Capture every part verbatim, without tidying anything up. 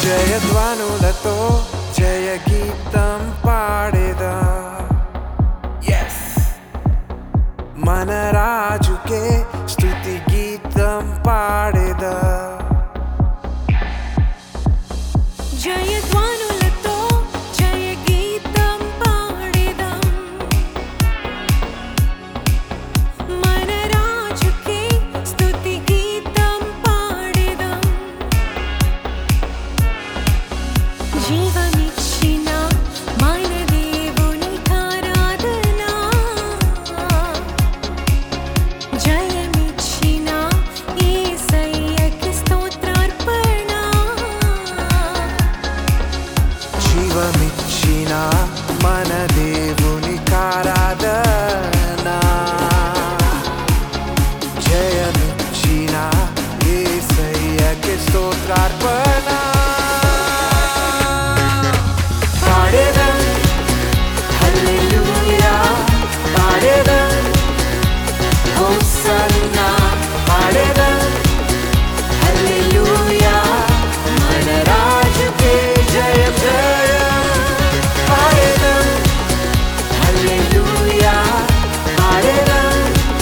జయధ్వనులతో జయ గీతం పాడేదా yes మన రాజుకే స్తుతి గీతం పాడేదా జయధ్వనులతో జయ గీతం పాడేదాం మన రాజుకే స్తుతి గీతం పాడేదాం జీవమిచ్చిన మన దేవునికారాధన జయమిచ్చిన యేసయ్యకి స్తోత్రార్పణ జీవమిచ్చిన మన దేవునికారాధన జయమిచ్చిన యేసయ్యకి స్తోత్రార్పణ పాడేదం హల్లెలూయా పాడేదం హోసన్నా పాడేదం హల్లెలూయా మన రాజుకే జయం జయం పాడేదం హల్లెలూయా పాడేదం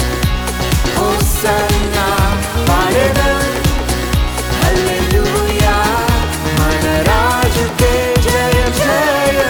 హోసన్నా పాడేదం హల్లెలూయా మన రాజుకే జయం జయం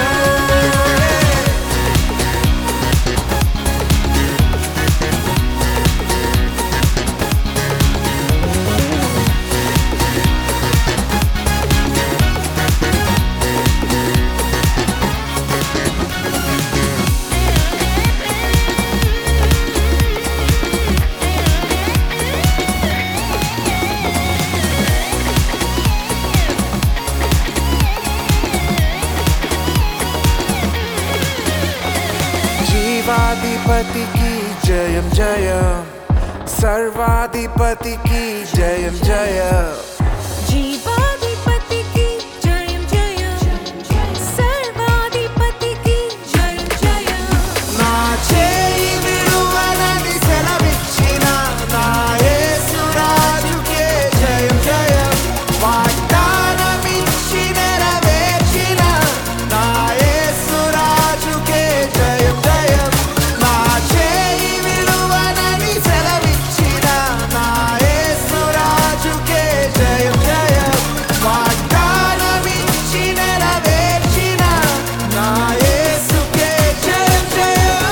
జీవాధిపతికి జయం జయం సర్వాధిపతికి జయం జయం జీవాధిపతికి జయం జయం సర్వాధిపతికి జయం జయం నా చేయి విడువనని సెలవిచ్చిన నా యేసు రాజుకే జయం జయం వాగ్దానమిచ్చి నెరవేర్చిన నా యేసు రాజుకే జయం జయం నా చేయి విడువనని సెలవిచ్చిన నా యేసు రాజుకే జయం జయం వాగ్దానమిచ్చి నెరవేర్చిన నా యేసుకే జయం జయం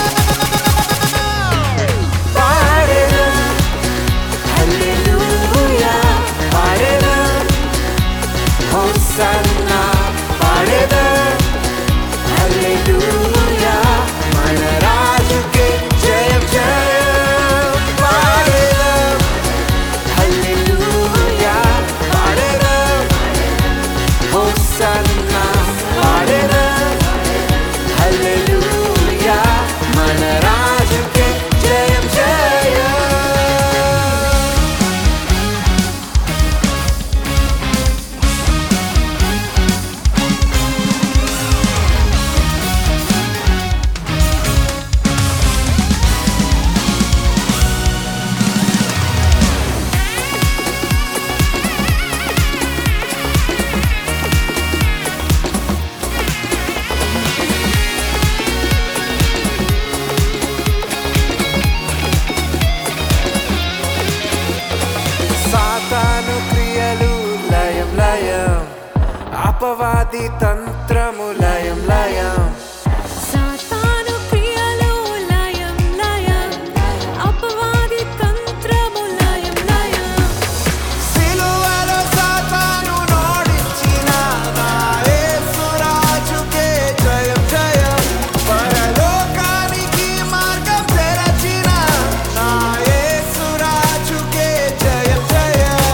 పాడేదం హల్లెలూయా పాడేదం హోసన్నా పాడేదం హల్లెలూయా మన రాజుకే జయం జయం పాడేదం హల్లెలూయా పాడేదం హోసన్నా పాడేదం హల్లెలూయా మన రాజుకే జయం జయం సాతాను క్రియలు లయం లయం అపవాది తంత్రము లయం లయం సాతాను క్రియలు లయం లయం అపవాది తంత్రము లయం లయం సిలువలో సాతాను నోడించిన నా యేసు రాజుకే జయం జయం పరలోకానికి మార్గం తెరచిన నా యేసు రాజుకే జయం జయం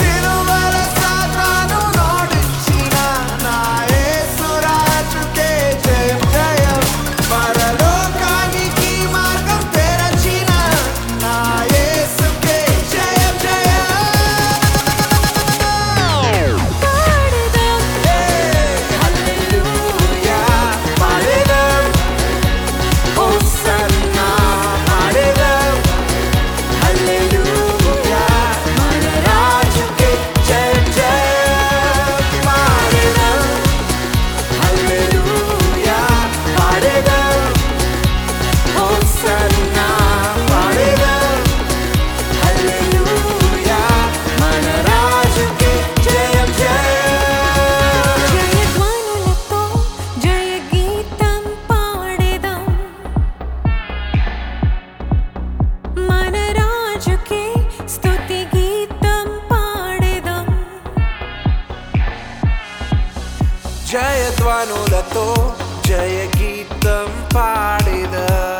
సిలువలో సాతాను నోడించిన నా యేసు రాజుకే జయధ్వనులతో జయ గీతం పాడేద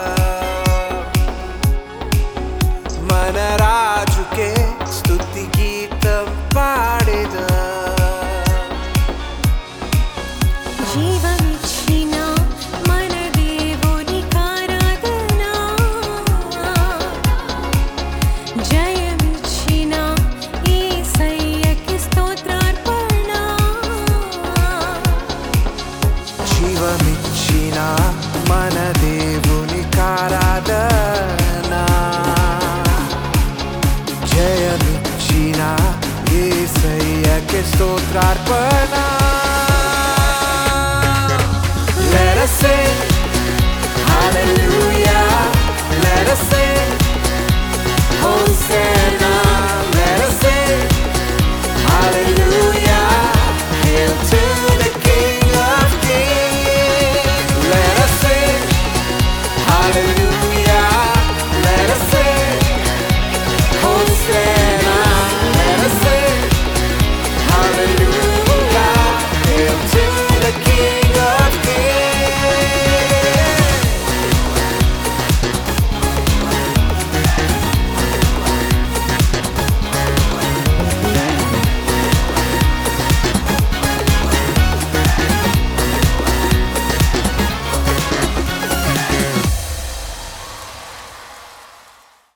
మన రాజుకే స్తుతి గీతం పాడేద జీవమిచ్చిన మన దేవునికారాధన జయమిచ్చిన యేసయ్యకి స్తోత్రార్పణ జీవమిచ్చిన మన దేవునికారాధన జయమిచ్చిన యేసయ్యకి స్తోత్రార్పణ